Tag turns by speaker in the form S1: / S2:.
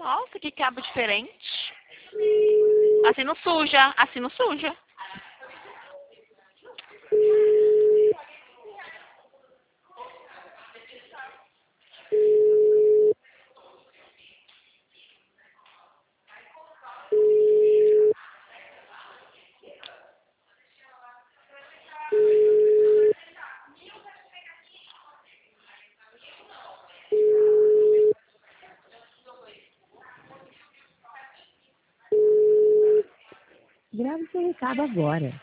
S1: Nossa, que cabo diferente. Assim não suja, assim não suja.
S2: Grave seu recado agora.